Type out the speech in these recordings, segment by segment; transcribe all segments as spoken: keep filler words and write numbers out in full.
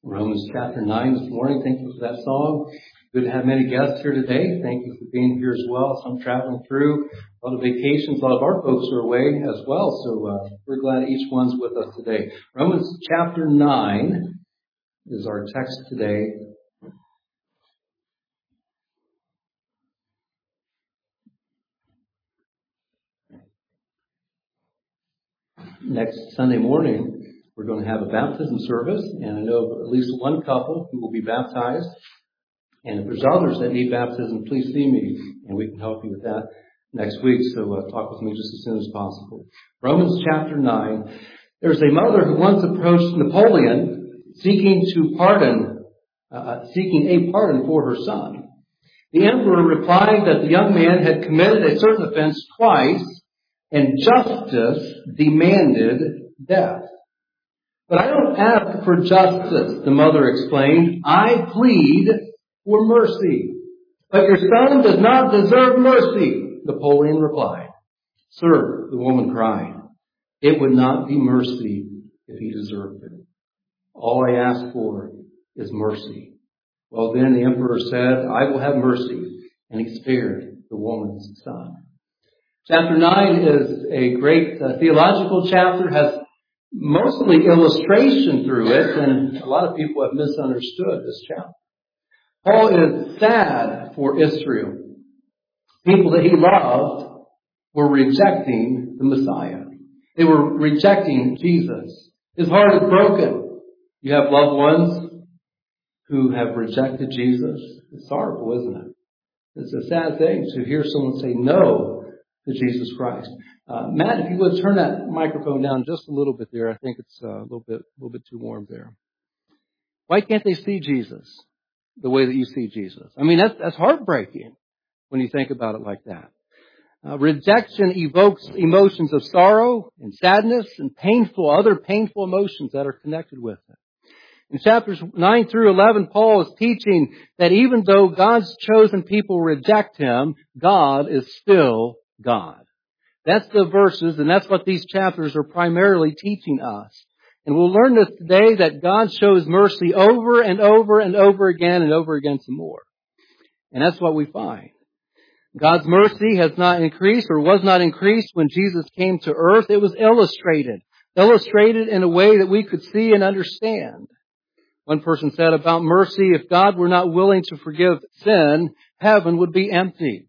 Romans chapter nine this morning. Thank you for that song. Good to have many guests here today. Thank you for being here as well. Some traveling through, a lot of vacations. A lot of our folks are away as well. So uh, we're glad each one's with us today. Romans chapter nine is our text today. Next Sunday morning, we're going to have a baptism service, and I know of at least one couple who will be baptized. And if there's others that need baptism, please see me, and we can help you with that next week. So uh, talk with me just as soon as possible. Romans chapter nine. There's a mother who once approached Napoleon seeking to pardon, uh, seeking a pardon for her son. The emperor replied that the young man had committed a certain offense twice, and justice demanded death. But I don't ask for justice, the mother explained. I plead for mercy. But your son does not deserve mercy, Napoleon replied. Sir, the woman cried, it would not be mercy if he deserved it. All I ask for is mercy. Well, then the emperor said, I will have mercy, and he spared the woman's son. Chapter nine is a great uh, theological chapter, has mostly illustration through it, and a lot of people have misunderstood this chapter. Paul is sad for Israel. People that he loved were rejecting the Messiah. They were rejecting Jesus. His heart is broken. You have loved ones who have rejected Jesus. It's sorrowful, isn't it? It's a sad thing to hear someone say no to Jesus Christ. Uh, Matt, if you would turn that microphone down just a little bit there. I think it's uh, a little bit, a little bit too warm there. Why can't they see Jesus the way that you see Jesus? I mean, that's, that's heartbreaking when you think about it like that. Uh, rejection evokes emotions of sorrow and sadness and painful, other painful emotions that are connected with it. In chapters nine through eleven, Paul is teaching that even though God's chosen people reject Him, God is still God. That's the verses, and that's what these chapters are primarily teaching us. And we'll learn this today, that God shows mercy over and over and over again and over again some more. And that's what we find. God's mercy has not increased or was not increased when Jesus came to earth. It was illustrated. Illustrated in a way that we could see and understand. One person said about mercy, if God were not willing to forgive sin, heaven would be empty.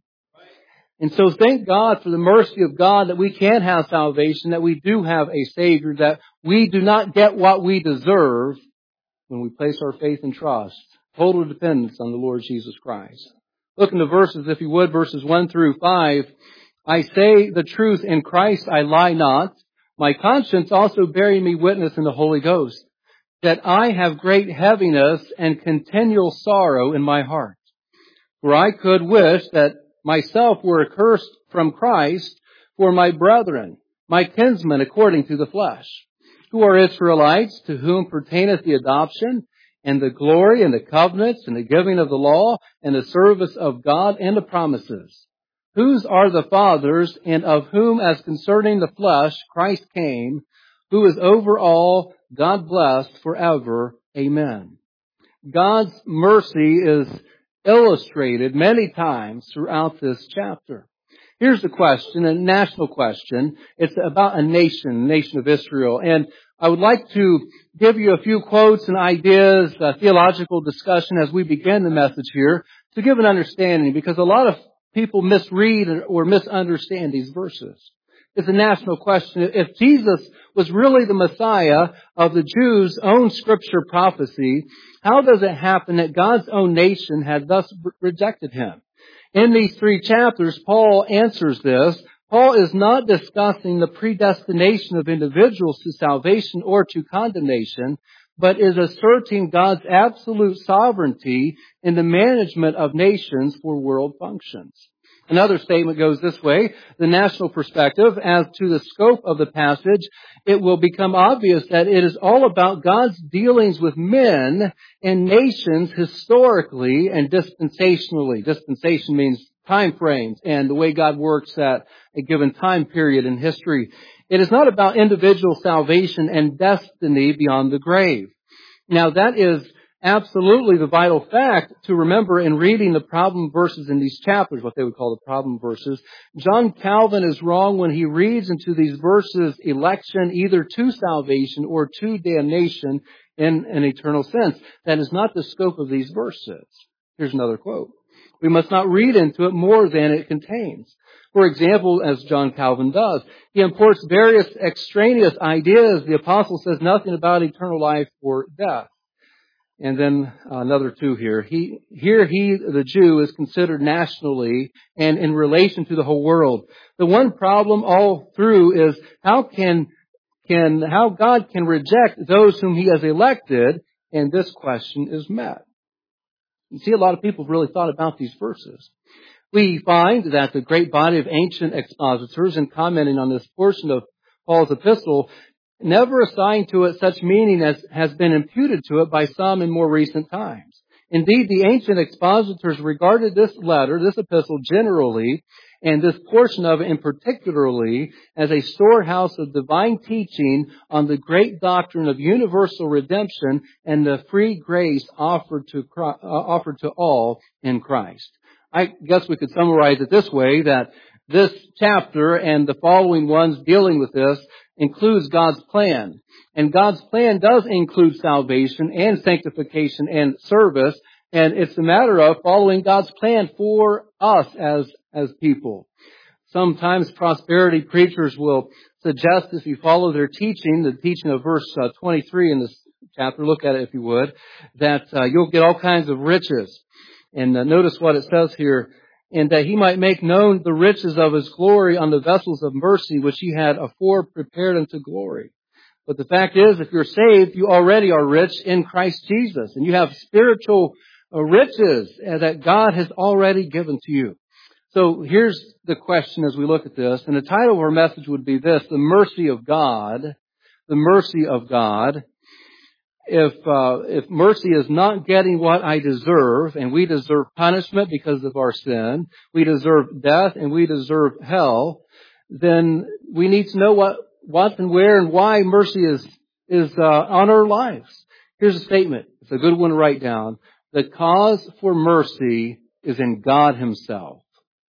And so thank God for the mercy of God that we can have salvation, that we do have a Savior, that we do not get what we deserve when we place our faith and trust. Total dependence on the Lord Jesus Christ. Look in the verses, if you would, verses one through five. I say the truth in Christ, I lie not. My conscience also bearing me witness in the Holy Ghost, that I have great heaviness and continual sorrow in my heart. For I could wish that myself were accursed from Christ for my brethren, my kinsmen according to the flesh, who are Israelites, to whom pertaineth the adoption, and the glory, and the covenants, and the giving of the law, and the service of God, and the promises, whose are the fathers, and of whom, as concerning the flesh, Christ came, who is over all, God blessed forever. Amen. God's mercy is illustrated many times throughout this chapter. Here's the question, a national question. It's about a nation, the nation of Israel. And I would like to give you a few quotes and ideas, a theological discussion as we begin the message here to give an understanding, because a lot of people misread or misunderstand these verses. It's a national question. If Jesus was really the Messiah of the Jews' own scripture prophecy, how does it happen that God's own nation had thus rejected Him? In these three chapters, Paul answers this. Paul is not discussing the predestination of individuals to salvation or to condemnation, but is asserting God's absolute sovereignty in the management of nations for world functions. Another statement goes this way: the national perspective. As to the scope of the passage, it will become obvious that it is all about God's dealings with men and nations historically and dispensationally. Dispensation means time frames and the way God works at a given time period in history. It is not about individual salvation and destiny beyond the grave. Now that is absolutely the vital fact to remember in reading the problem verses in these chapters, what they would call the problem verses. John Calvin is wrong when he reads into these verses election either to salvation or to damnation in an eternal sense. That is not the scope of these verses. Here's another quote. We must not read into it more than it contains. For example, as John Calvin does, he imports various extraneous ideas. The apostle says nothing about eternal life or death. And then another two here. He, here he, the Jew, is considered nationally and in relation to the whole world. The one problem all through is how can, can, how God can reject those whom he has elected, and this question is met. You see, a lot of people have really thought about these verses. We find that the great body of ancient expositors, in commenting on this portion of Paul's epistle, never assigned to it such meaning as has been imputed to it by some in more recent times. Indeed, the ancient expositors regarded this letter, this epistle generally, and this portion of it in particularly, as a storehouse of divine teaching on the great doctrine of universal redemption and the free grace offered to uh, offered to all in Christ. I guess we could summarize it this way, that this chapter and the following ones dealing with this includes God's plan. And God's plan does include salvation and sanctification and service. And it's a matter of following God's plan for us as, as people. Sometimes prosperity preachers will suggest, if you follow their teaching, the teaching of verse uh, twenty-three in this chapter, look at it if you would, that uh, you'll get all kinds of riches. And uh, notice what it says here, and that he might make known the riches of his glory on the vessels of mercy, which he had afore prepared unto glory. But the fact is, if you're saved, you already are rich in Christ Jesus, and you have spiritual uh, riches that God has already given to you. So here's the question as we look at this, and the title of our message would be this: the mercy of God. The mercy of God. If uh, if mercy is not getting what I deserve, and we deserve punishment because of our sin, we deserve death and we deserve hell, then we need to know what, what and where and why mercy is is uh, on our lives. Here's a statement. It's a good one to write down. The cause for mercy is in God Himself.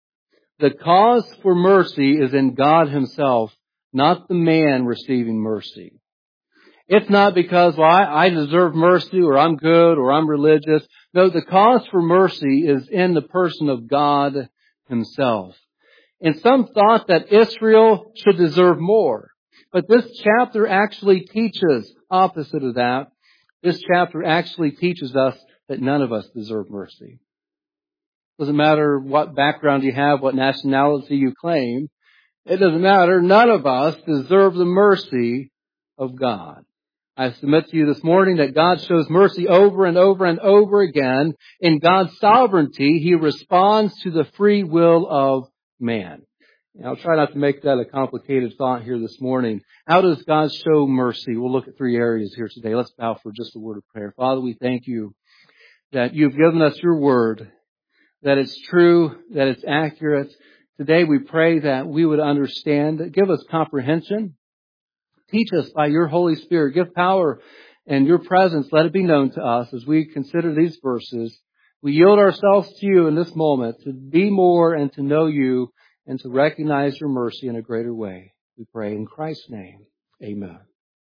The cause for mercy is in God Himself, not the man receiving mercy. It's not because, well, I, I deserve mercy, or I'm good, or I'm religious. No, the cause for mercy is in the person of God Himself. And some thought that Israel should deserve more. But this chapter actually teaches opposite of that. This chapter actually teaches us that none of us deserve mercy. Doesn't matter what background you have, what nationality you claim. It doesn't matter. None of us deserve the mercy of God. I submit to you this morning that God shows mercy over and over and over again. In God's sovereignty, He responds to the free will of man. And I'll try not to make that a complicated thought here this morning. How does God show mercy? We'll look at three areas here today. Let's bow for just a word of prayer. Father, we thank You that You've given us Your word, that it's true, that it's accurate. Today we pray that we would understand. Give us comprehension. Teach us by Your Holy Spirit. Give power and Your presence. Let it be known to us as we consider these verses. We yield ourselves to You in this moment to be more and to know You and to recognize Your mercy in a greater way. We pray in Christ's name. Amen.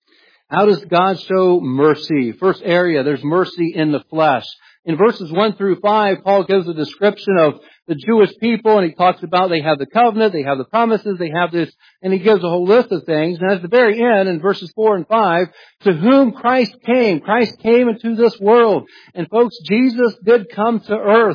How does God show mercy? First area, there's mercy in the flesh. In verses one through five, Paul gives a description of the Jewish people, and he talks about they have the covenant, they have the promises, they have this, and he gives a whole list of things. And at the very end, in verses four and five, to whom Christ came. Christ came into this world. And folks, Jesus did come to earth.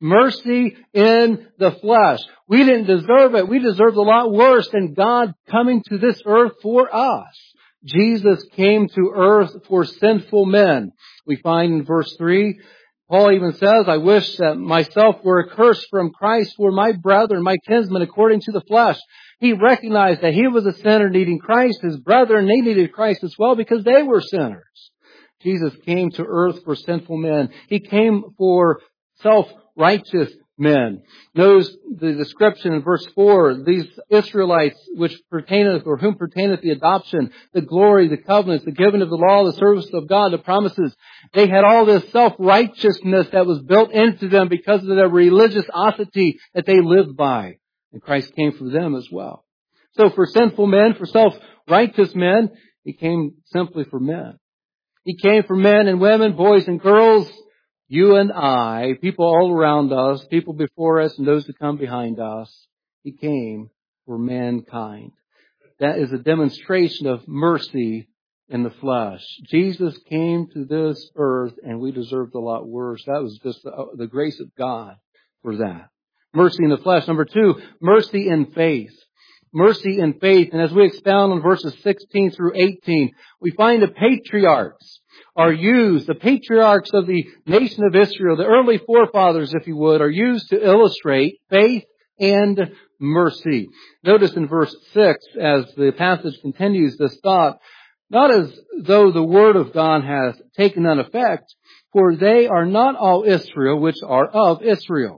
Mercy in the flesh. We didn't deserve it. We deserved a lot worse than God coming to this earth for us. Jesus came to earth for sinful men. We find in verse three, Paul even says, I wish that myself were accursed from Christ for my brethren, my kinsmen, according to the flesh. He recognized that he was a sinner needing Christ. His brethren, they needed Christ as well because they were sinners. Jesus came to earth for sinful men. He came for self-righteous men. Notice the description in verse four, these Israelites which pertaineth, or whom pertaineth the adoption, the glory, the covenants, the giving of the law, the service of God, the promises. They had all this self-righteousness that was built into them because of their religiosity that they lived by. And Christ came for them as well. So for sinful men, for self-righteous men, He came simply for men. He came for men and women, boys and girls, you and I, people all around us, people before us and those that come behind us. He came for mankind. That is a demonstration of mercy in the flesh. Jesus came to this earth and we deserved a lot worse. That was just the, the grace of God for that. Mercy in the flesh. Number two, mercy in faith. Mercy in faith. And as we expound on verses sixteen through eighteen, we find the patriarchs are used, the patriarchs of the nation of Israel, the early forefathers, if you would, are used to illustrate faith and mercy. Notice in verse six, as the passage continues this thought, not as though the word of God has taken on effect, for they are not all Israel which are of Israel.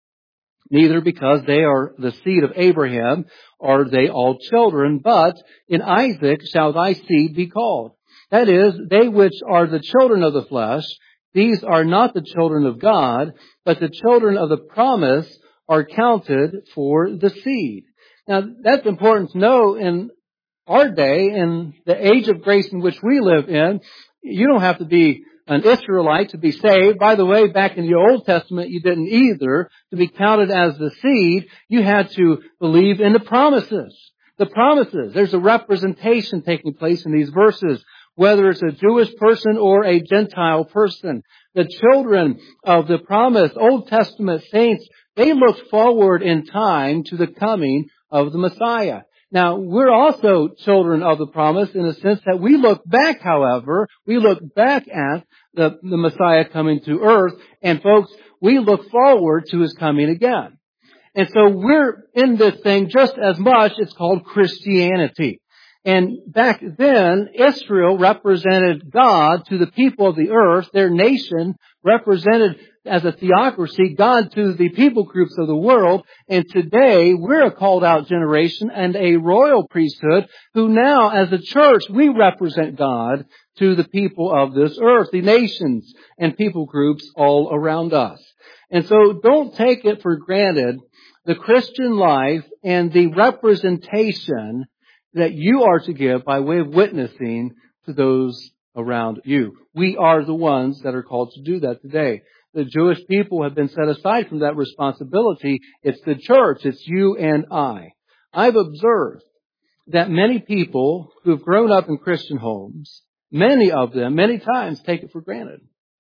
Neither because they are the seed of Abraham are they all children, but in Isaac shall thy seed be called. That is, they which are the children of the flesh, these are not the children of God, but the children of the promise are counted for the seed. Now, that's important to know in our day, in the age of grace in which we live in. You don't have to be an Israelite to be saved. By the way, back in the Old Testament, you didn't either. To be counted as the seed, you had to believe in the promises. The promises. There's a representation taking place in these verses, whether it's a Jewish person or a Gentile person. The children of the promise, Old Testament saints, they looked forward in time to the coming of the Messiah. Now, we're also children of the promise in the sense that we look back, however, we look back at the, the Messiah coming to earth, and folks, we look forward to His coming again. And so we're in this thing just as much. It's called Christianity. And back then, Israel represented God to the people of the earth. Their nation represented, as a theocracy, God to the people groups of the world. And today, we're a called out generation and a royal priesthood who now, as a church, we represent God to the people of this earth, the nations and people groups all around us. And so don't take it for granted the Christian life and the representation that you are to give by way of witnessing to those around you. We are the ones that are called to do that today. The Jewish people have been set aside from that responsibility. It's the church. It's you and I. I've observed that many people who have grown up in Christian homes, many of them, many times take it for granted.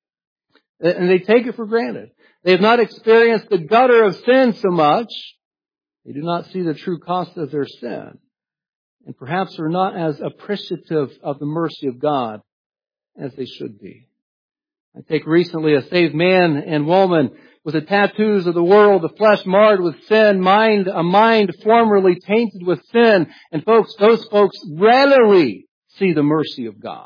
And they take it for granted. They have not experienced the gutter of sin so much. They do not see the true cost of their sin. And perhaps are not as appreciative of the mercy of God as they should be. I take recently a saved man and woman with the tattoos of the world, the flesh marred with sin, mind, a mind formerly tainted with sin. And folks, those folks readily see the mercy of God.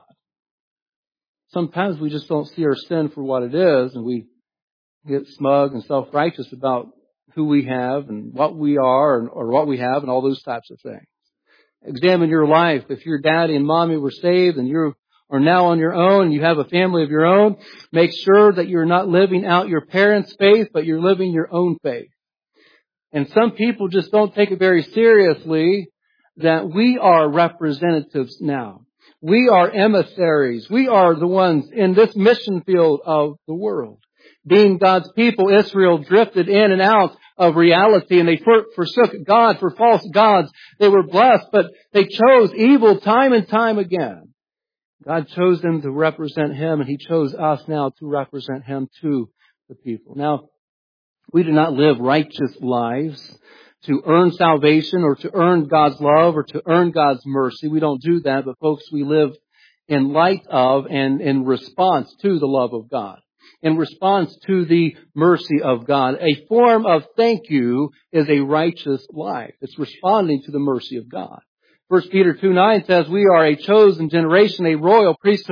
Sometimes we just don't see our sin for what it is, and we get smug and self-righteous about who we have and what we are and, or what we have and all those types of things. Examine your life. If your daddy and mommy were saved and you are now on your own and you have a family of your own, make sure that you're not living out your parents' faith, but you're living your own faith. And some people just don't take it very seriously that we are representatives now. We are emissaries. We are the ones in this mission field of the world. Being God's people, Israel drifted in and out of reality, and they forsook God for false gods. They were blessed, but they chose evil time and time again. God chose them to represent Him, and He chose us now to represent Him to the people. Now, we do not live righteous lives to earn salvation or to earn God's love or to earn God's mercy. We don't do that, but folks, we live in light of and in response to the love of God. In response to the mercy of God. A form of thank you is a righteous life. It's responding to the mercy of God. First Peter two nine says we are a chosen generation, a royal priesthood,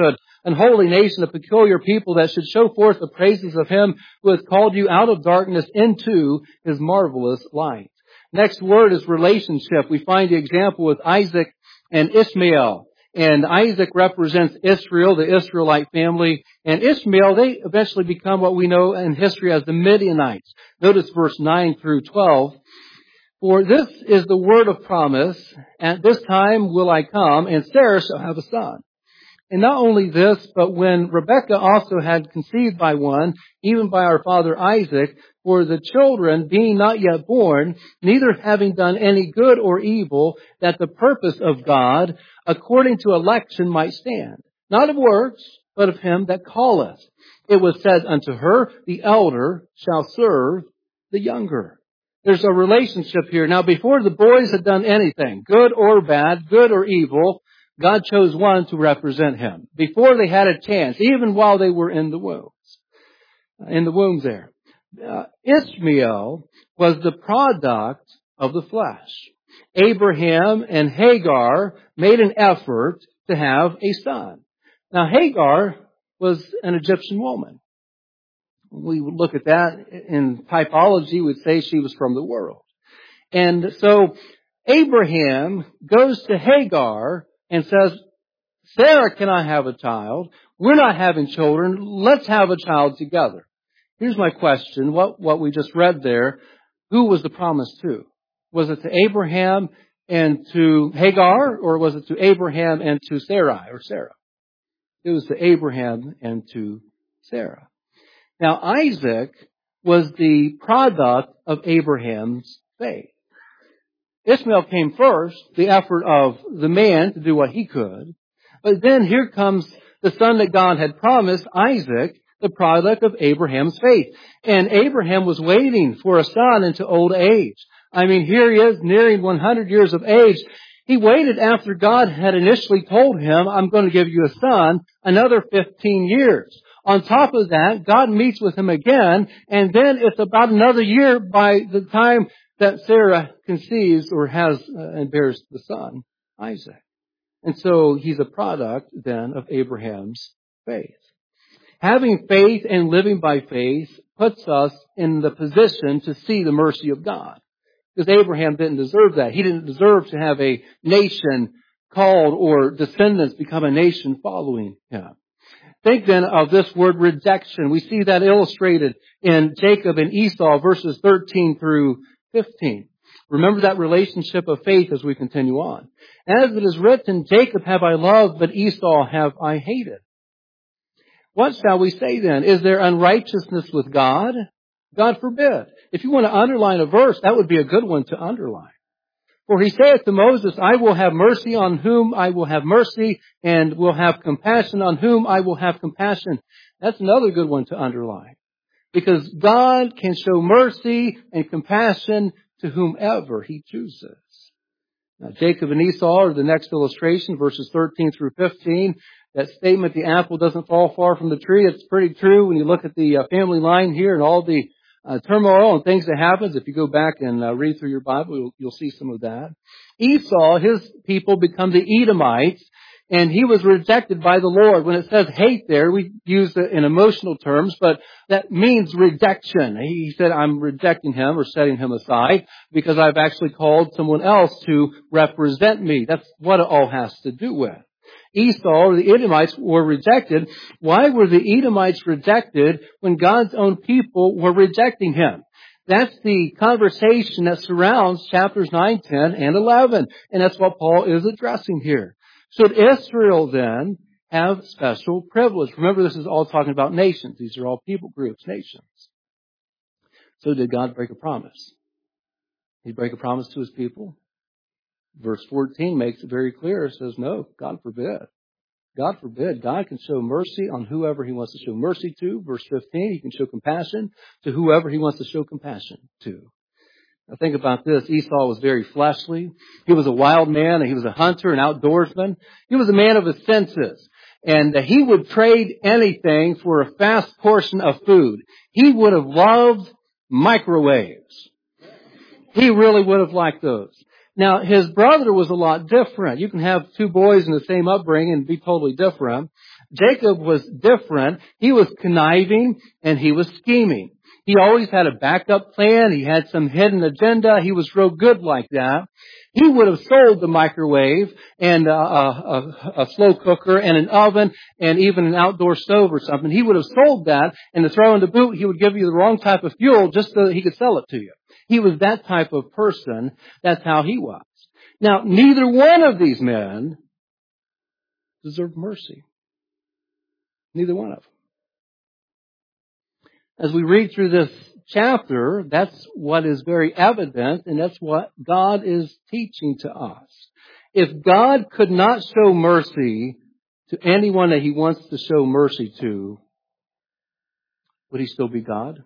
an holy nation, a peculiar people that should show forth the praises of him who has called you out of darkness into his marvelous light. Next word is relationship. We find the example with Isaac and Ishmael. And Isaac represents Israel, the Israelite family. And Ishmael, they eventually become what we know in history as the Midianites. Notice verse nine through twelve. For this is the word of promise. At this time will I come, and Sarah shall have a son. And not only this, but when Rebekah also had conceived by one, even by our father Isaac, for the children being not yet born, neither having done any good or evil, that the purpose of God, according to election, might stand. Not of works, but of him that calleth. It was said unto her, the elder shall serve the younger. There's a relationship here. Now, before the boys had done anything, good or bad, good or evil, God chose one to represent him. Before they had a chance, even while they were in the wombs, in the wombs there. Uh, Ishmael was the product of the flesh. Abraham and Hagar made an effort to have a son. Now, Hagar was an Egyptian woman. We would look at that in typology, we'd say she was from the world. And so Abraham goes to Hagar and says, Sarah cannot have a child. We're not having children. Let's have a child together. Here's my question. What, what we just read there, who was the promise to? Was it to Abraham and to Hagar, or was it to Abraham and to Sarai or Sarah? It was to Abraham and to Sarah. Now, Isaac was the product of Abraham's faith. Ishmael came first, the effort of the man to do what he could. But then here comes the son that God had promised, Isaac, the product of Abraham's faith. And Abraham was waiting for a son into old age. I mean, here he is, nearing one hundred years of age. He waited after God had initially told him, I'm going to give you a son, another fifteen years. On top of that, God meets with him again, and then it's about another year by the time that Sarah conceives or has uh, and bears the son, Isaac. And so he's a product then of Abraham's faith. Having faith and living by faith puts us in the position to see the mercy of God. Because Abraham didn't deserve that. He didn't deserve to have a nation called or descendants become a nation following him. Think then of this word rejection. We see that illustrated in Jacob and Esau, verses thirteen through fifteen. Remember that relationship of faith as we continue on. As it is written, Jacob have I loved, but Esau have I hated. What shall we say then? Is there unrighteousness with God? God forbid. If you want to underline a verse, that would be a good one to underline. For he saith to Moses, I will have mercy on whom I will have mercy, and will have compassion on whom I will have compassion. That's another good one to underline. Because God can show mercy and compassion to whomever he chooses. Now, Jacob and Esau are the next illustration, verses thirteen through fifteen. That statement, the apple doesn't fall far from the tree, it's pretty true when you look at the family line here and all the Uh, turmoil and things that happens. If you go back and uh, read through your Bible, you'll, you'll see some of that. Esau, his people become the Edomites, and he was rejected by the Lord. When it says hate there, we use it in emotional terms, but that means rejection. He said, I'm rejecting him or setting him aside because I've actually called someone else to represent me. That's what it all has to do with. Esau, or the Edomites, were rejected. Why were the Edomites rejected when God's own people were rejecting him? That's the conversation that surrounds chapters nine, ten, and eleven. And that's what Paul is addressing here. Should Israel then have special privilege? Remember, this is all talking about nations. These are all people groups, nations. So did God break a promise? Did he break a promise to his people? Verse fourteen makes it very clear. It says, no, God forbid. God forbid. God can show mercy on whoever he wants to show mercy to. Verse fifteen, he can show compassion to whoever he wants to show compassion to. Now think about this. Esau was very fleshly. He was a wild man, and he was a hunter, an outdoorsman. He was a man of his senses. And he would trade anything for a fast portion of food. He would have loved microwaves. He really would have liked those. Now, his brother was a lot different. You can have two boys in the same upbringing and be totally different. Jacob was different. He was conniving and he was scheming. He always had a backup plan. He had some hidden agenda. He was real good like that. He would have sold the microwave and a, a, a slow cooker and an oven and even an outdoor stove or something. He would have sold that, and to throw in the boot, he would give you the wrong type of fuel just so that he could sell it to you. He was that type of person. That's how he was. Now, neither one of these men deserved mercy. Neither one of them. As we read through this chapter, that's what is very evident, and that's what God is teaching to us. If God could not show mercy to anyone that He wants to show mercy to, would He still be God?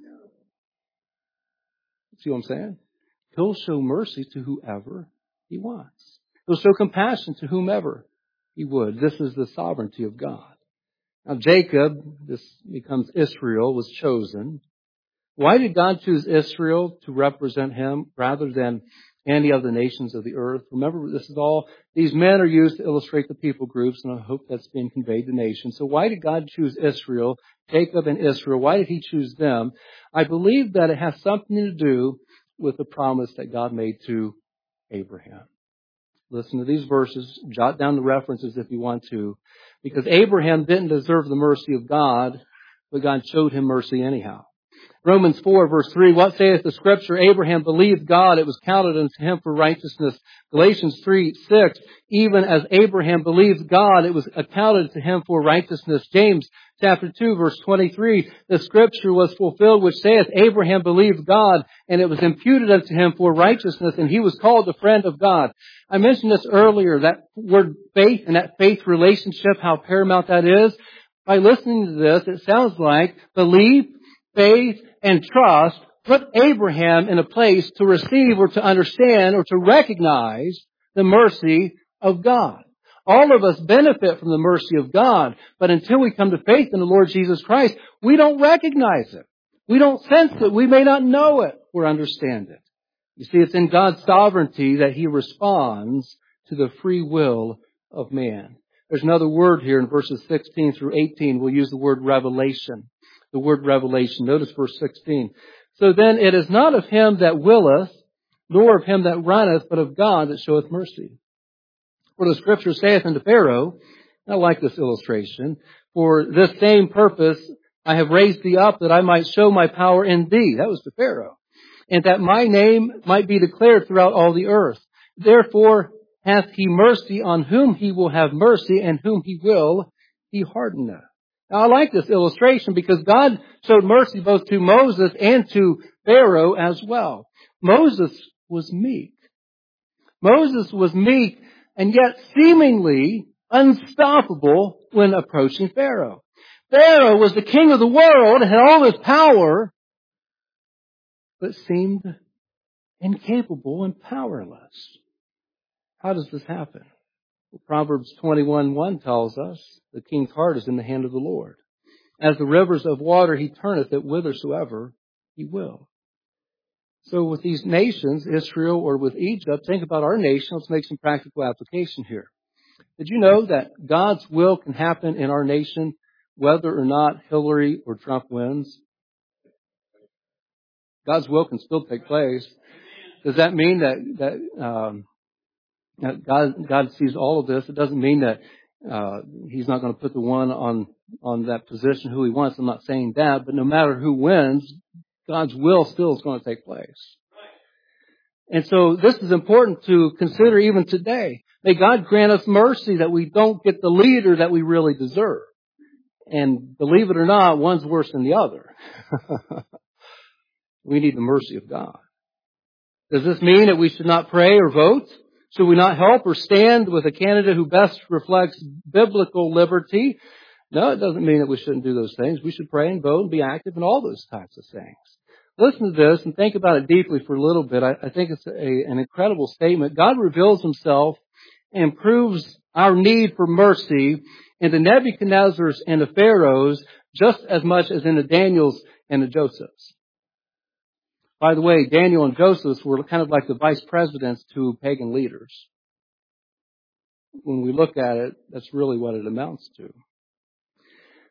See what I'm saying? He'll show mercy to whoever He wants. He'll show compassion to whomever He would. This is the sovereignty of God. Now Jacob, this becomes Israel, was chosen. Why did God choose Israel to represent Him rather than any of the nations of the earth? Remember, this is all, these men are used to illustrate the people groups, and I hope that's being conveyed to nations. So why did God choose Israel, Jacob and Israel? Why did He choose them? I believe that it has something to do with the promise that God made to Abraham. Listen to these verses. Jot down the references if you want to. Because Abraham didn't deserve the mercy of God, but God showed him mercy anyhow. Romans four verse three, what saith the Scripture? Abraham believed God, it was counted unto him for righteousness. Galatians three six, even as Abraham believed God, it was accounted to him for righteousness. James chapter two verse twenty-three, the Scripture was fulfilled which saith, Abraham believed God, and it was imputed unto him for righteousness, and he was called a friend of God. I mentioned this earlier, that word faith and that faith relationship, how paramount that is. By listening to this, it sounds like belief, faith, and trust put Abraham in a place to receive or to understand or to recognize the mercy of God. All of us benefit from the mercy of God, but until we come to faith in the Lord Jesus Christ, we don't recognize it. We don't sense it. We may not know it or understand it. You see, it's in God's sovereignty that He responds to the free will of man. There's another word here in verses sixteen through eighteen. We'll use the word revelation. The word revelation. Notice verse sixteen. So then it is not of him that willeth, nor of him that runneth, but of God that showeth mercy. For the Scripture saith unto Pharaoh, I like this illustration, for this same purpose I have raised thee up, that I might show my power in thee. That was to Pharaoh. And that my name might be declared throughout all the earth. Therefore hath he mercy on whom he will have mercy, and whom he will he hardeneth. Now I like this illustration because God showed mercy both to Moses and to Pharaoh as well. Moses was meek. Moses was meek and yet seemingly unstoppable when approaching Pharaoh. Pharaoh was the king of the world and had all this power, but seemed incapable and powerless. How does this happen? Well, Proverbs twenty-one one tells us, the king's heart is in the hand of the Lord. As the rivers of water, He turneth it whithersoever He will. So with these nations, Israel or with Egypt, think about our nation. Let's make some practical application here. Did you know that God's will can happen in our nation whether or not Hillary or Trump wins? God's will can still take place. Does that mean that, that, um, that God, God sees all of this? It doesn't mean that uh, He's not going to put the one on, on that position who He wants. I'm not saying that, but no matter who wins, God's will still is going to take place. And so this is important to consider even today. May God grant us mercy that we don't get the leader that we really deserve. And believe it or not, one's worse than the other. We need the mercy of God. Does this mean that we should not pray or vote? Should we not help or stand with a candidate who best reflects biblical liberty? No, it doesn't mean that we shouldn't do those things. We should pray and vote and be active in all those types of things. Listen to this and think about it deeply for a little bit. I, I think it's a, an incredible statement. God reveals Himself and proves our need for mercy in the Nebuchadnezzars and the Pharaohs just as much as in the Daniels and the Josephs. By the way, Daniel and Joseph were kind of like the vice presidents to pagan leaders. When we look at it, that's really what it amounts to.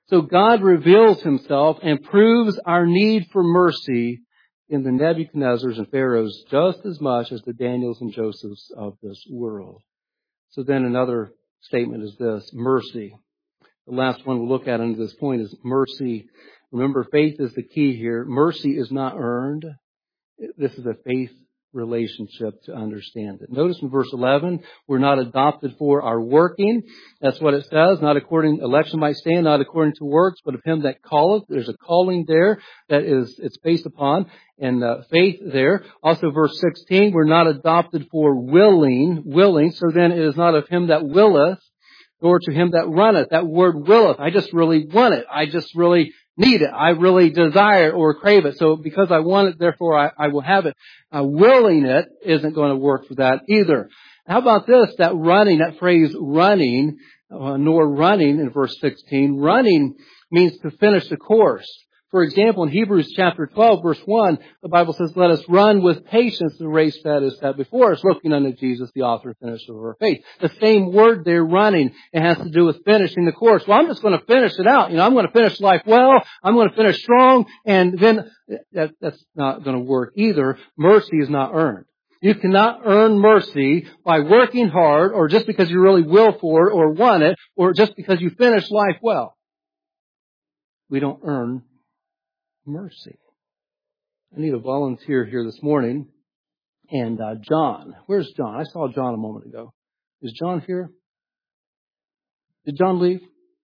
So God reveals himself and proves our need for mercy in the Nebuchadnezzars and Pharaohs just as much as the Daniels and Josephs of this world. So then another statement is this, mercy. The last one we'll look at under this point is mercy. Remember, faith is the key here. Mercy is not earned. This is a faith relationship to understand it. Notice in verse eleven, we're not adopted for our working. That's what it says. Not according, election might stand, not according to works, but of him that calleth. There's a calling there that is, it's based upon, and uh, faith there. Also verse sixteen, we're not adopted for willing, willing. So then it is not of him that willeth, nor to him that runneth. That word willeth, I just really want it. I just really need it. I really desire it or crave it. So because I want it, therefore I, I will have it. Uh, willing it isn't going to work for that either. How about this? That running, that phrase running, uh, nor running in verse sixteen. Running means to finish the course. For example, in Hebrews chapter twelve, verse one, the Bible says, let us run with patience the race that is set before us, looking unto Jesus, the author and finisher of our faith. The same word there, running, it has to do with finishing the course. Well, I'm just going to finish it out. You know, I'm going to finish life well. I'm going to finish strong. And then that, that's not going to work either. Mercy is not earned. You cannot earn mercy by working hard or just because you really will for it or want it or just because you finish life well. We don't earn mercy. I need a volunteer here this morning. And uh, John. Where's John? I saw John a moment ago. Is John here? Did John leave?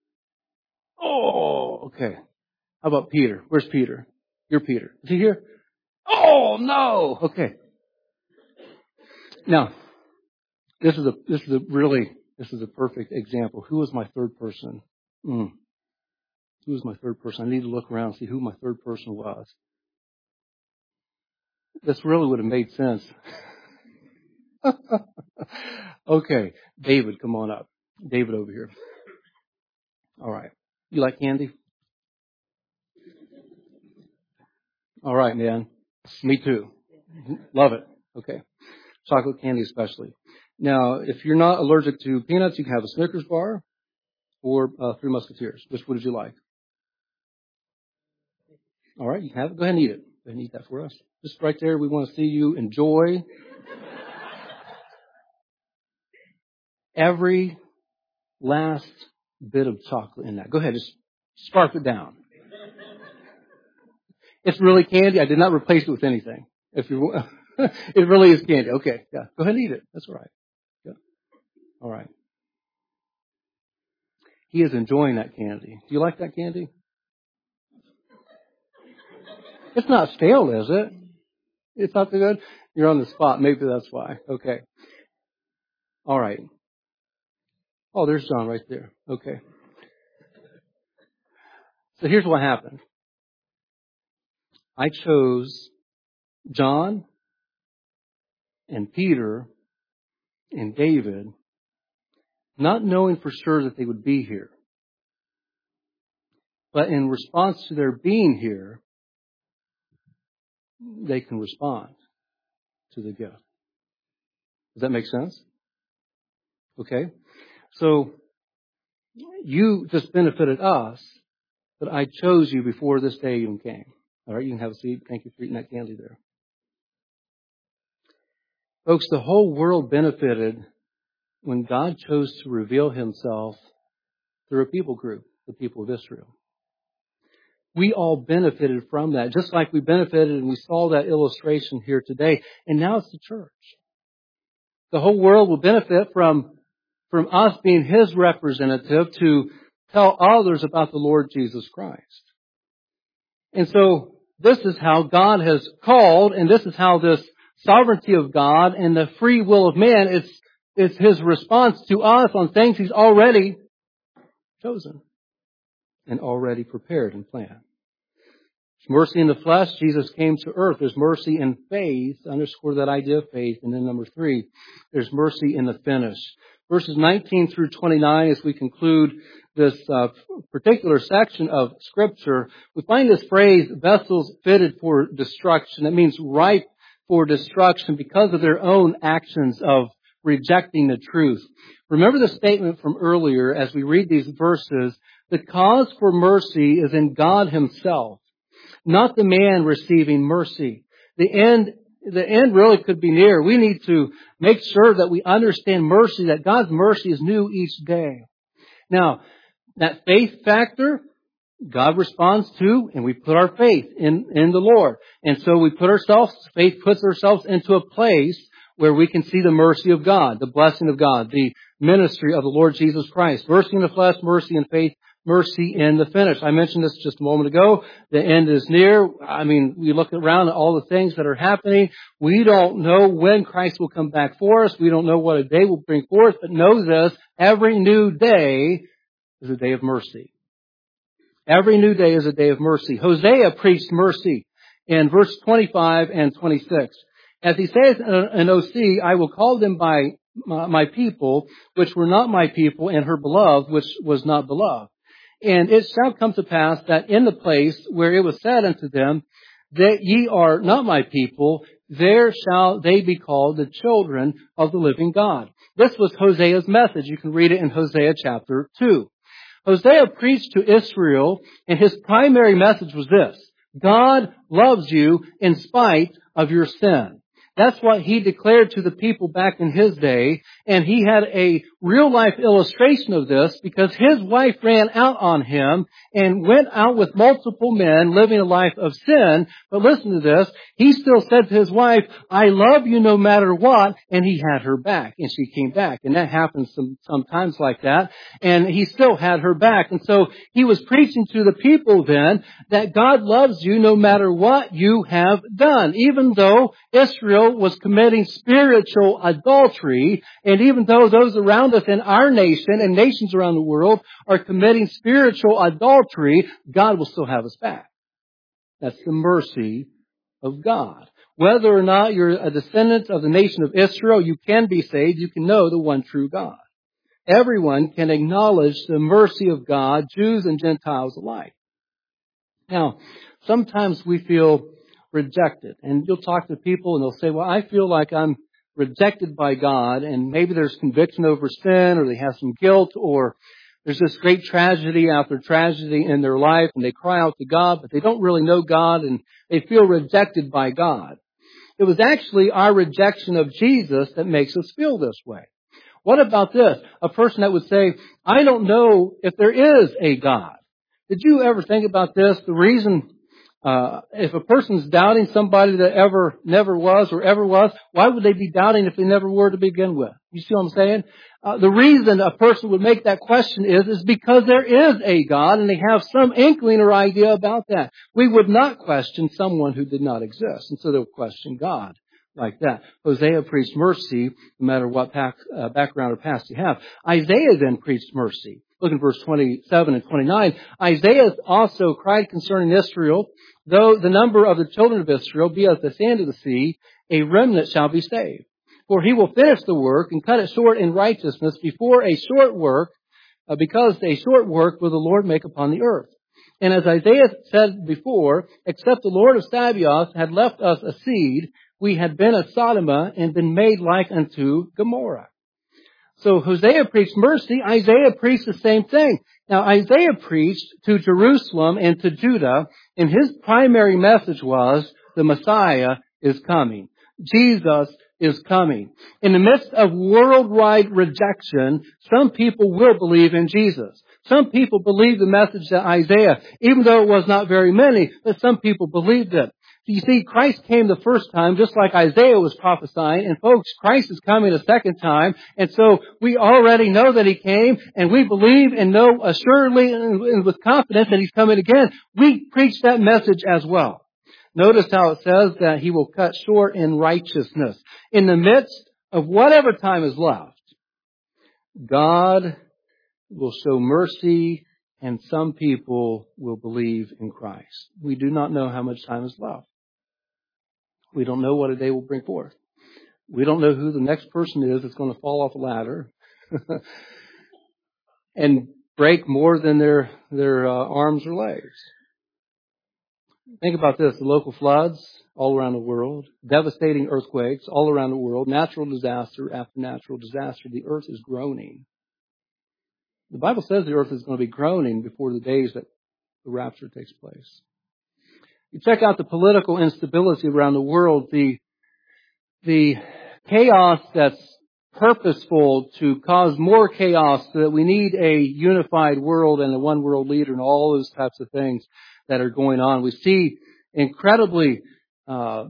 Oh, okay. How about Peter? Where's Peter? You're Peter. Is he here? Oh, no. Okay. Now, this is a this is a really this is a perfect example. Who was my third person? Mm. Who was my third person? I need to look around and see who my third person was. This really would have made sense. Okay. David, come on up. David over here. All right. You like candy? All right, man. Me too. Love it. Okay. Chocolate candy especially. Now, if you're not allergic to peanuts, you can have a Snickers bar or uh, Three Musketeers. Which would you like? All right, you can have it. Go ahead and eat it. Go ahead and eat that for us. Just right there, we want to see you enjoy every last bit of chocolate in that. Go ahead, just scarf it down. It's really candy. I did not replace it with anything. If you, it really is candy. Okay, yeah. Go ahead and eat it. That's all right. Yeah. All right. He is enjoying that candy. Do you like that candy? It's not stale, is it? It's not too good? You're on the spot. Maybe that's why. Okay. All right. Oh, there's John right there. Okay. So here's what happened. I chose John and Peter and David, not knowing for sure that they would be here. But in response to their being here, they can respond to the gift. Does that make sense? Okay. So you just benefited us, but I chose you before this day even came. All right, you can have a seat. Thank you for eating that candy there. Folks, the whole world benefited when God chose to reveal himself through a people group, the people of Israel. We all benefited from that, just like we benefited, and we saw that illustration here today. And now it's the church. The whole world will benefit from, from us being his representative to tell others about the Lord Jesus Christ. And so this is how God has called, and this is how this sovereignty of God and the free will of man, it's, it's his response to us on things he's already chosen and already prepared and planned. There's mercy in the flesh. Jesus came to earth. There's mercy in faith. Underscore that idea of faith. And then number three, there's mercy in the finish. Verses nineteen through twenty-nine, as we conclude this uh, particular section of Scripture, we find this phrase, vessels fitted for destruction. It means ripe for destruction because of their own actions of rejecting the truth. Remember the statement from earlier as we read these verses The cause for mercy is in God Himself, not the man receiving mercy. The end, the end really could be near. We need to make sure that we understand mercy, that God's mercy is new each day. Now, that faith factor, God responds to, and we put our faith in, in the Lord. And so we put ourselves, faith puts ourselves into a place where we can see the mercy of God, the blessing of God, the ministry of the Lord Jesus Christ. Mercy in the flesh, mercy in faith, mercy in the finish. I mentioned this just a moment ago. The end is near. I mean, we look around at all the things that are happening. We don't know when Christ will come back for us. We don't know what a day will bring forth, but know this, every new day is a day of mercy. Every new day is a day of mercy. Hosea preached mercy in verse twenty-five and twenty-six. As he says in O C, I will call them by my people, which were not my people, and her beloved, which was not beloved. And it shall come to pass that in the place where it was said unto them, that ye are not my people, there shall they be called the children of the living God. This was Hosea's message. You can read it in Hosea chapter two. Hosea preached to Israel, and his primary message was this: God loves you in spite of your sin. That's what he declared to the people back in his day, and he had a real-life illustration of this because his wife ran out on him and went out with multiple men living a life of sin. But listen to this. He still said to his wife, I love you no matter what, and he had her back, and she came back. And that happens some, sometimes like that, and he still had her back. And so he was preaching to the people then that God loves you no matter what you have done, even though Israel was committing spiritual adultery, and even though those around us in our nation and nations around the world are committing spiritual adultery, God will still have us back. That's the mercy of God. Whether or not you're a descendant of the nation of Israel, you can be saved. You can know the one true God. Everyone can acknowledge the mercy of God, Jews and Gentiles alike. Now, sometimes we feel rejected. And you'll talk to people and they'll say, well, I feel like I'm rejected by God, and maybe there's conviction over sin, or they have some guilt, or there's this great tragedy after tragedy in their life, and they cry out to God, but they don't really know God, and they feel rejected by God. It was actually our rejection of Jesus that makes us feel this way. What about this? A person that would say, I don't know if there is a God. Did you ever think about this? The reason Uh, if a person's doubting somebody that ever, never was or ever was, why would they be doubting if they never were to begin with? You see what I'm saying? Uh, the reason a person would make that question is, is because there is a God and they have some inkling or idea about that. We would not question someone who did not exist, and so they'll question God like that. Hosea preached mercy no matter what pack, uh, background or past you have. Isaiah then preached mercy. Look at verse twenty-seven and twenty-nine. Isaiah also cried concerning Israel, though the number of the children of Israel be as the sand of the sea, a remnant shall be saved. For he will finish the work and cut it short in righteousness before a short work, uh, because a short work will the Lord make upon the earth. And as Isaiah said before, except the Lord of Sabaoth had left us a seed, we had been as Sodom and been made like unto Gomorrah. So Hosea preached mercy. Isaiah preached the same thing. Now Isaiah preached to Jerusalem and to Judah, and his primary message was the Messiah is coming. Jesus is coming. In the midst of worldwide rejection, some people will believe in Jesus. Some people believe the message that Isaiah, even though it was not very many, but some people believed it. You see, Christ came the first time, just like Isaiah was prophesying. And folks, Christ is coming a second time. And so we already know that He came, and we believe and know assuredly and with confidence that He's coming again. We preach that message as well. Notice how it says that He will cut short in righteousness. In the midst of whatever time is left, God will show mercy, and some people will believe in Christ. We do not know how much time is left. We don't know what a day will bring forth. We don't know who the next person is that's going to fall off a ladder and break more than their their uh, arms or legs. Think about this. The local floods all around the world, devastating earthquakes all around the world, natural disaster after natural disaster. The earth is groaning. The Bible says the earth is going to be groaning before the days that the rapture takes place. You check out the political instability around the world, the, the chaos that's purposeful to cause more chaos, so that we need a unified world and a one world leader and all those types of things that are going on. We see incredibly uh,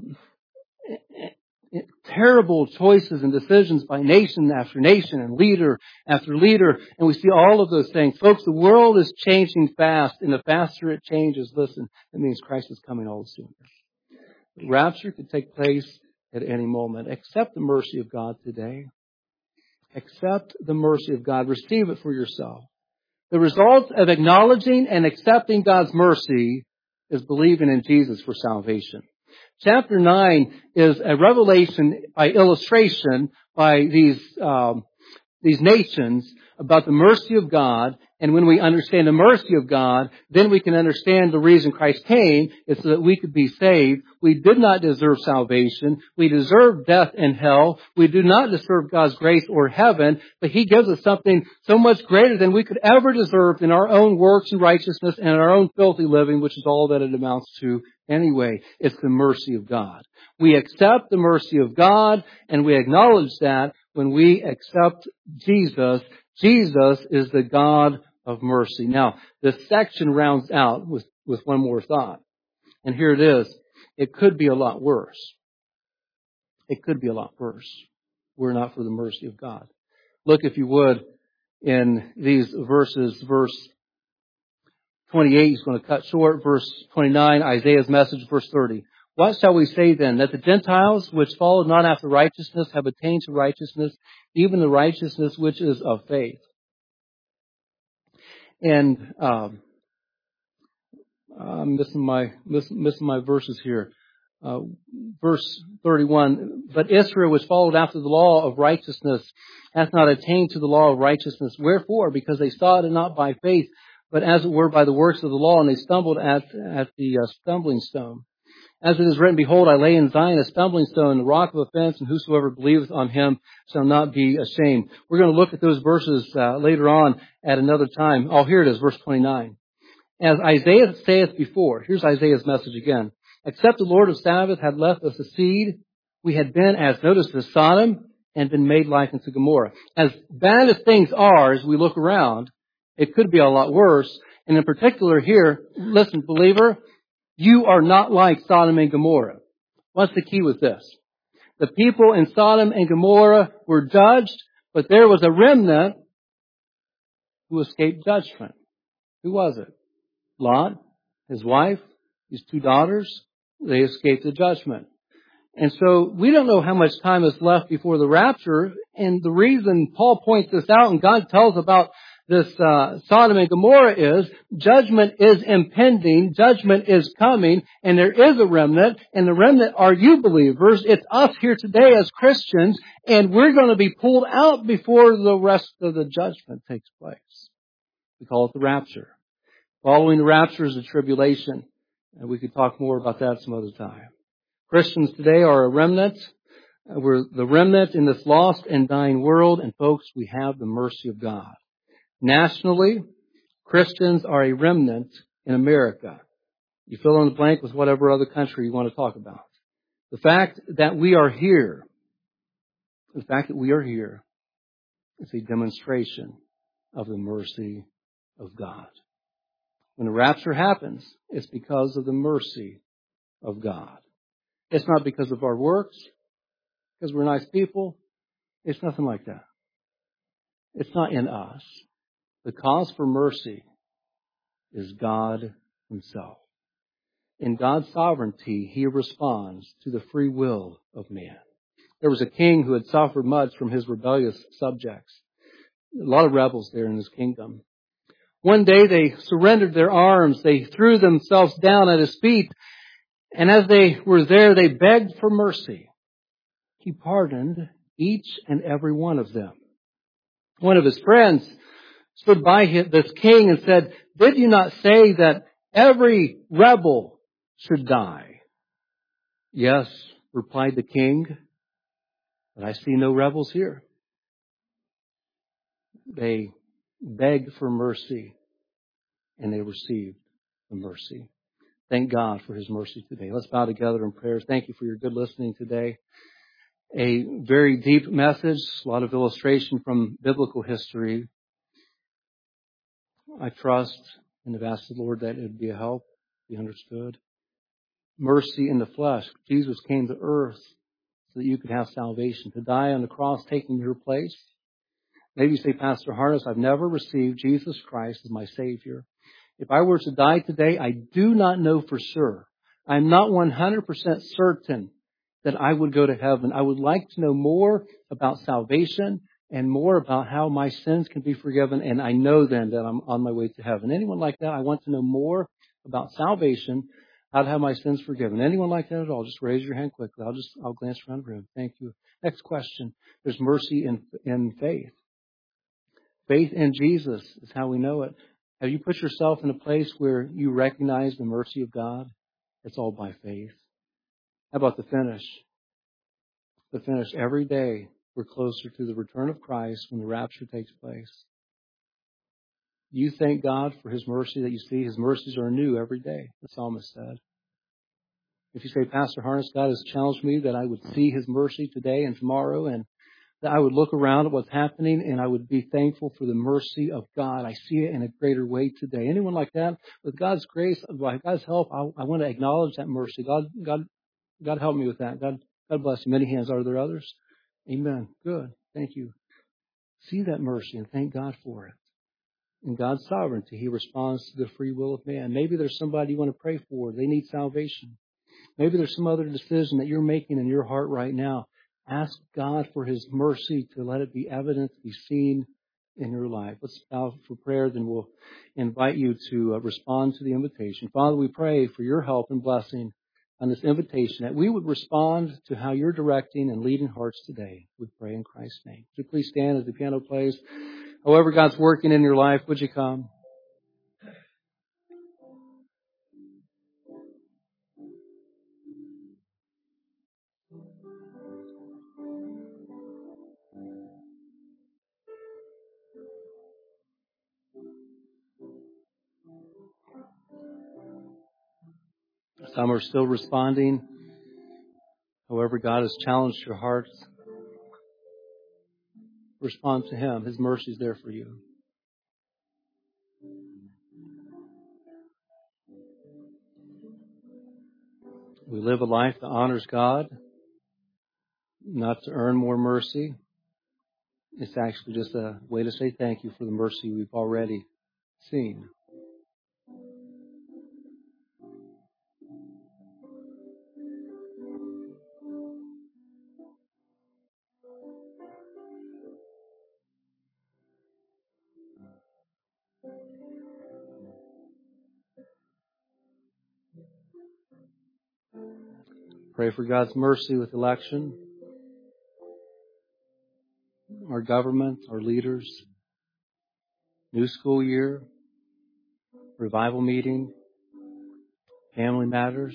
terrible choices and decisions by nation after nation and leader after leader. And we see all of those things. Folks, the world is changing fast, and the faster it changes, listen, it means Christ is coming all sooner. The rapture could take place at any moment. Accept the mercy of God today. Accept the mercy of God. Receive it for yourself. The result of acknowledging and accepting God's mercy is believing in Jesus for salvation. Chapter nine is a revelation by illustration by these um, these nations about the mercy of God. And when we understand the mercy of God, then we can understand the reason Christ came is so that we could be saved. We did not deserve salvation. We deserve death and hell. We do not deserve God's grace or heaven, but He gives us something so much greater than we could ever deserve in our own works and righteousness and our own filthy living, which is all that it amounts to anyway. It's the mercy of God. We accept the mercy of God, and we acknowledge that when we accept Jesus. Jesus is the God of mercy. Now, this section rounds out with, with one more thought. And here it is. It could be a lot worse. It could be a lot worse were it not for the mercy of God. Look, if you would, in these verses, verse twenty-eight, he's going to cut short. Verse twenty-nine, Isaiah's message, verse thirty. What shall we say then? That the Gentiles, which followed not after righteousness, have attained to righteousness, even the righteousness which is of faith. And um, I'm missing my missing, missing my verses here. Uh, verse thirty-one. But Israel, which followed after the law of righteousness, hath not attained to the law of righteousness. Wherefore? Because they sought it not by faith, but as it were by the works of the law, and they stumbled at at the uh, stumbling stone. As it is written, behold, I lay in Zion a stumbling stone, the rock of offense, and whosoever believeth on him shall not be ashamed. We're going to look at those verses uh, later on at another time. Oh, here it is, verse twenty-nine. As Isaiah saith before, here's Isaiah's message again. Except the Lord of Sabaoth had left us a seed, we had been as, notice this, Sodom, and been made like unto Gomorrah. As bad as things are, as we look around, it could be a lot worse. And in particular here, listen, believer, you are not like Sodom and Gomorrah. What's the key with this? The people in Sodom and Gomorrah were judged, but there was a remnant who escaped judgment. Who was it? Lot, his wife, his two daughters, they escaped the judgment. And so we don't know how much time is left before the rapture. And the reason Paul points this out and God tells about this uh, Sodom and Gomorrah is judgment is impending, judgment is coming, and there is a remnant, and the remnant are you believers. It's us here today as Christians, and we're going to be pulled out before the rest of the judgment takes place. We call it the rapture. Following the rapture is the tribulation, and we could talk more about that some other time. Christians today are a remnant. We're the remnant in this lost and dying world, and folks, we have the mercy of God. Nationally, Christians are a remnant in America. You fill in the blank with whatever other country you want to talk about. The fact that we are here, the fact that we are here is a demonstration of the mercy of God. When the rapture happens, it's because of the mercy of God. It's not because of our works, because we're nice people. It's nothing like that. It's not in us. The cause for mercy is God Himself. In God's sovereignty, He responds to the free will of man. There was a king who had suffered much from his rebellious subjects. A lot of rebels there in his kingdom. One day they surrendered their arms. They threw themselves down at his feet. And as they were there, they begged for mercy. He pardoned each and every one of them. One of his friends stood by this king and said, "Did you not say that every rebel should die?" "Yes," replied the king, "but I see no rebels here." They begged for mercy, and they received the mercy. Thank God for His mercy today. Let's bow together in prayers. Thank you for your good listening today. A very deep message, a lot of illustration from biblical history. I trust and have asked the Lord that it would be a help, be understood. Mercy in the flesh. Jesus came to earth so that you could have salvation, to die on the cross taking your place. Maybe you say, Pastor Harness, I've never received Jesus Christ as my Savior. If I were to die today, I do not know for sure. I'm not one hundred percent certain that I would go to heaven. I would like to know more about salvation and more about how my sins can be forgiven. And I know then that I'm on my way to heaven. Anyone like that? I want to know more about salvation, how to have my sins forgiven. Anyone like that at all? Just raise your hand quickly. I'll just, I'll glance around the room. Thank you. Next question. There's mercy in, in faith. Faith in Jesus is how we know it. Have you put yourself in a place where you recognize the mercy of God? It's all by faith. How about the finish? The finish. Every day we're closer to the return of Christ when the rapture takes place. You thank God for His mercy that you see. His mercies are new every day, the psalmist said. If you say, Pastor Harness, God has challenged me that I would see His mercy today and tomorrow, and that I would look around at what's happening and I would be thankful for the mercy of God. I see it in a greater way today. Anyone like that? With God's grace, by God's help, I, I want to acknowledge that mercy. God, God, God help me with that. God, God bless you. Many hands. Are there others? Amen. Good. Thank you. See that mercy and thank God for it. In God's sovereignty, He responds to the free will of man. Maybe there's somebody you want to pray for. They need salvation. Maybe there's some other decision that you're making in your heart right now. Ask God for His mercy to let it be evident, to be seen in your life. Let's bow for prayer, then we'll invite you to uh, respond to the invitation. Father, we pray for your help and blessing on this invitation, that we would respond to how you're directing and leading hearts today. We pray in Christ's name. Would you please stand as the piano plays? However God's working in your life, would you come? Some are still responding. However God has challenged your hearts, respond to Him. His mercy is there for you. We live a life that honors God, not to earn more mercy. It's actually just a way to say thank you for the mercy we've already seen. Pray for God's mercy with election, our government, our leaders, new school year, revival meeting, family matters.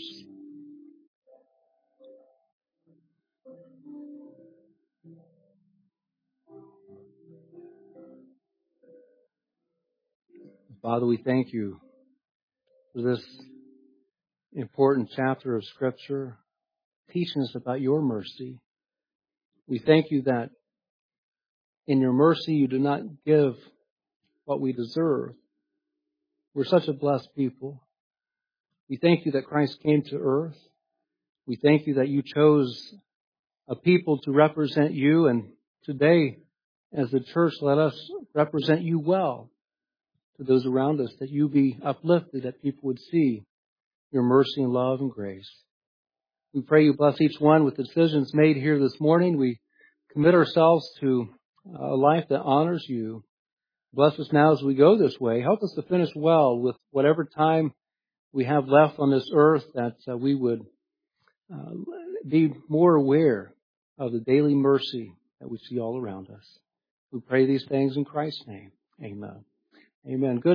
Father, we thank you for this important chapter of Scripture, teaching us about your mercy. We thank you that in your mercy you do not give what we deserve. We're such a blessed people. We thank you that Christ came to earth. We thank you that you chose a people to represent you, and today, as the church, let us represent you well to those around us, that you be uplifted, that people would see your mercy and love and grace. We pray you bless each one with the decisions made here this morning. We commit ourselves to a life that honors you. Bless us now as we go this way. Help us to finish well with whatever time we have left on this earth, that uh, we would uh, be more aware of the daily mercy that we see all around us. We pray these things in Christ's name. Amen. Amen. Good.